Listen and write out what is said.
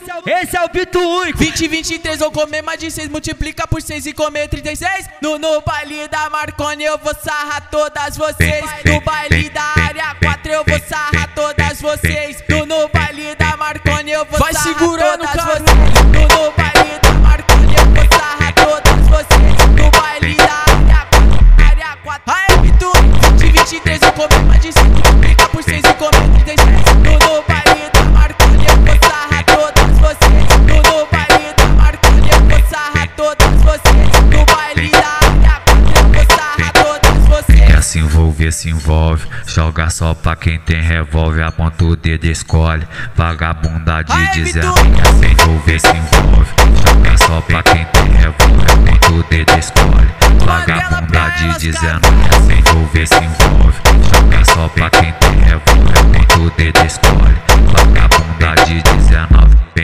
esse é o Bito único. 2023 vou comer mais de 6, multiplica por 6 e comer 36. No baile da Marconi eu vou sarrar todas vocês. No baile da área 4 eu vou sarrar todas vocês. No baile da Marconi eu vou sarrar todas vocês. No baile da Marconi eu vou sarrar todas vocês. No baile da área 4. Aê, Bito, 2023 vou comer mais de 6, multiplica por 6 e comer 36. No baile da Marconi eu vou sarrar todas vocês. No baile da Marconi eu vou sarrar todas vocês. No baile da área 4 eu vou sarrar todas vocês. Quer se envolver, se envolve. Joga só pra quem tem revólver, aponta o dedo, escolhe. Vagabunda de 19. Quer se envolver, se envolve. Joga só pra quem tem revólver, aponta o dedo, escolhe. Vagabunda de 19. Quer se envolver, se envolve. Joga só pra quem tem revólver, aponta o dedo, escolhe. Vagabunda de 19.